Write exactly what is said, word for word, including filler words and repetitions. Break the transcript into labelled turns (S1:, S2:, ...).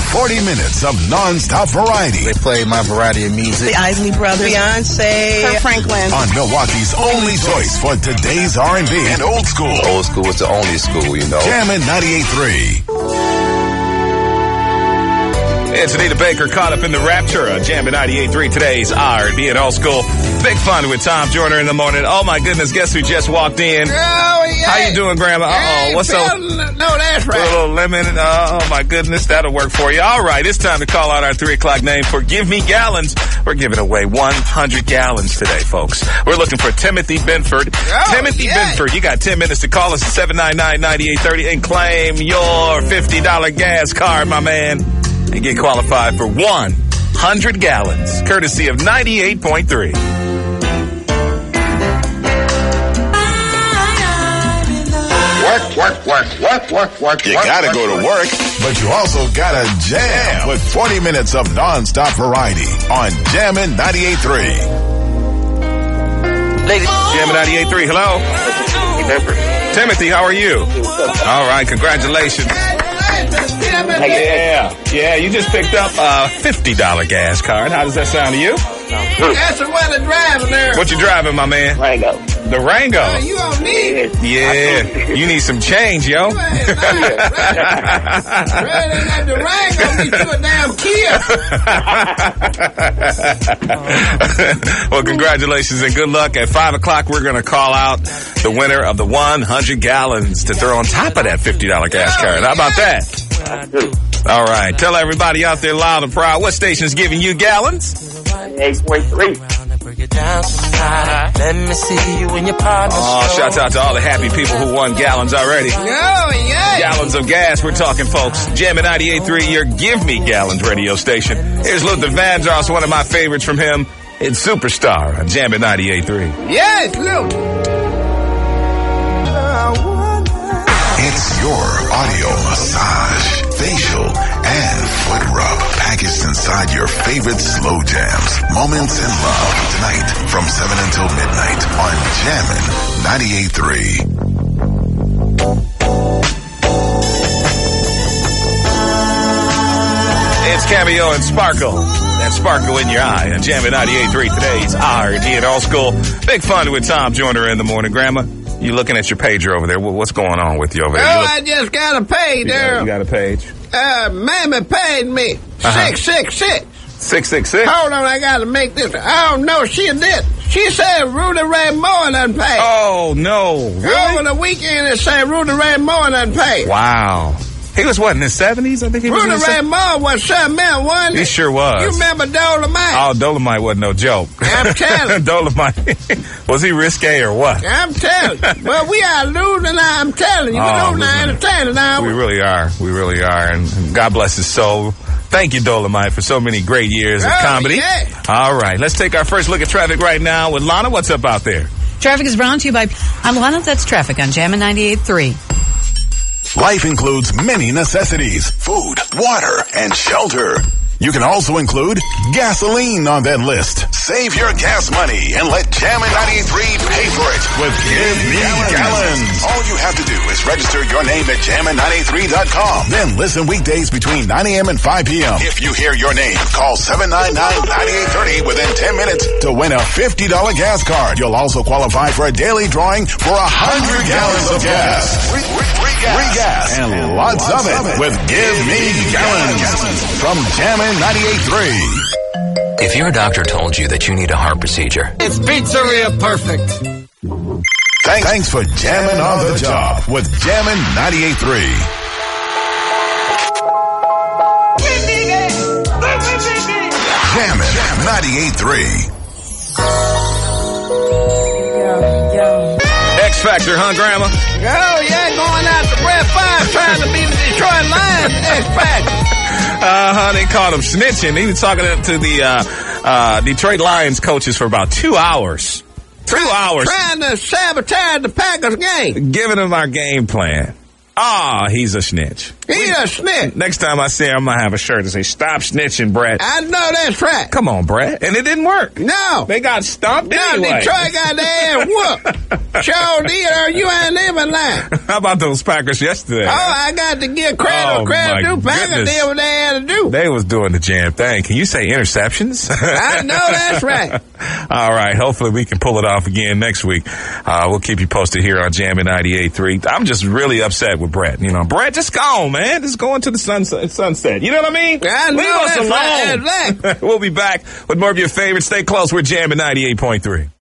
S1: forty minutes of non-stop variety.
S2: They play my variety of music.
S3: The Isley Brothers, Beyonce, Kirk Franklin.
S1: On Milwaukee's only choice for today's R and B and old school.
S2: Old school is the only school, you know.
S1: Jammin' ninety-eight point three.
S4: It's Anita Baker caught up in the rapture of Jammin' ninety-eight point three. Today's R and B and old school. Big fun with Tom Joyner in the morning. Oh, my goodness. Guess who just walked in?
S5: Oh, yeah.
S4: How you doing, Grandma? Uh-oh. What's up?
S5: No, that's right.
S4: A little lemon. Uh, oh, my goodness. That'll work for you. All right. It's time to call out our three o'clock name for Give Me Gallons. We're giving away one hundred gallons today, folks. We're looking for Timothy Benford.
S5: Oh,
S4: Timothy
S5: yeah.
S4: Benford. You got ten minutes to call us at seven nine nine, nine eight three zero and claim your fifty dollars gas card, my man. And get qualified for one hundred gallons, courtesy of ninety-eight point three.
S6: Work, work, work, work, work, work.
S1: You
S6: work,
S1: gotta
S6: work,
S1: go to
S6: work.
S1: work, but you also gotta jam with forty minutes of non-stop variety on Jammin' ninety-eight point three.
S4: Ladies, Jammin' ninety-eight point three. Hello. Timothy, how are you? All right, congratulations. Yeah, yeah, you just picked up a fifty dollars gas card. How does that sound to you?
S5: That's the one that's driving there.
S4: What you driving, my man?
S6: Rango.
S4: The Rango.
S5: Uh, you don't need it.
S4: Yeah, you need some change, yo.
S5: You ain't lying. Red ain't got the Rango. Get you a damn Kia.
S4: Well, congratulations and good luck. At five o'clock, we're going to call out the winner of the one hundred gallons to throw on top of that fifty dollars gas card. How about that? All right. Tell everybody out there loud and proud, what station's giving you gallons?
S6: eight point three.
S7: Let me see you in your partner.
S4: Oh, shouts out to all the happy people who won gallons already.
S5: Oh, yeah.
S4: Gallons of gas, we're talking, folks. Jammin' ninety-eight point three, your Give Me Gallons radio station. Here's Luther Vandross, one of my favorites from him. It's Superstar on Jammin' ninety-eight point three.
S5: Yes, Luke.
S1: It's your audio massage, facial, and foot rub packaged inside your favorite slow jams. Moments in Love tonight from seven until midnight on Jammin' ninety-eight point three.
S4: It's Cameo and Sparkle. That sparkle in your eye on Jammin' ninety-eight point three. Today's R and B and old school. Big fun with Tom Joyner in the morning. Grandma, you looking at your pager over there. What's going on with you over
S5: Oh,
S4: there? You look-
S5: I just got a pay
S4: you
S5: there.
S4: got, you got a page?
S5: Uh, Mammy paid me.
S4: Uh-huh.
S5: Six, six, six.
S4: six six six?
S5: Hold on, I gotta make this. I don't know, she did. She said Rudy Ray Moore done paid.
S4: Oh, no.
S5: Over the weekend, it said Rudy Ray Moore done paid.
S4: Wow. He was, what, in his seventies? I think he was in
S5: Rudy
S4: his
S5: Ray
S4: seventies.
S5: Moore was something man, wasn't
S4: He
S5: it?
S4: sure was.
S5: You remember Dolomite?
S4: Oh, Dolomite wasn't no joke.
S5: I'm telling you.
S4: Dolomite. Was he risque or what?
S5: I'm telling you. Well, we are losing now, I'm telling you.
S4: Oh,
S5: We're losing our
S4: listen.
S5: entertainment now.
S4: We really are. We really are. And God bless his soul. Thank you, Dolomite, for so many great years of
S5: Oh,
S4: comedy.
S5: yeah.
S4: All right. Let's take our first look at traffic right now with Lana. What's up out there?
S8: Traffic is brought to you by... I'm Lana, that's traffic on Jammin' ninety-eight point three.
S1: Life includes many necessities, food, water, and shelter. You can also include gasoline on that list. Save your gas money and let Jammin' ninety-eight point three pay for it with Give Me Gallons. All you have to do is register your name at jammin nine eight three dot com. Then listen weekdays between nine a.m. and five p.m. If you hear your name, call seven nine nine, nine eight three zero within ten minutes to win a fifty dollars gas card. You'll also qualify for a daily drawing for one hundred gallons of gas. Free, free, free gas. Free gas and, and lots, lots of it with Give Me Gallons from Jammin' ninety-eight point three.
S9: If your doctor told you that you need a heart procedure,
S5: It's Pizzeria Perfect.
S1: Thanks, Thanks for jamming on the job with Jammin' ninety-eight point three. Jammin' ninety-eight point three.
S4: X Factor, huh, Grandma?
S5: Oh, yeah, going out to Brett Favre trying to be the Detroit Lions X-Factor.
S4: Uh-huh, they called him snitching. He was talking to the uh, uh, Detroit Lions coaches for about two hours. Two hours.
S5: Trying to sabotage the Packers game.
S4: Giving them our game plan. Ah, oh, he's a snitch.
S5: He's a snitch.
S4: Next time I see him, I'm going to have a shirt that says, stop snitching, Brett.
S5: I know that's right.
S4: Come on, Brett. And it didn't work.
S5: No.
S4: They got stomped
S5: no,
S4: anyway.
S5: Detroit got their ass whooped. Sure did, or you ain't even lying.
S4: How about those Packers yesterday?
S5: Oh, I got to give credit
S4: oh,
S5: credit to Packers. Did what they had to do.
S4: They was doing the jam thing. Can you say interceptions?
S5: I know that's right.
S4: All right. Hopefully we can pull it off again next week. Uh, we'll keep you posted here on Jammin' ninety-eight point three. I'm just really upset with Brett. You know, Brett, just go on, man. Just go into the sunset. sunset. You know what I mean?
S5: I know
S4: Leave us
S5: that's
S4: alone.
S5: Right.
S4: We'll be back with more of your favorites. Stay close. We're Jammin' ninety-eight point three.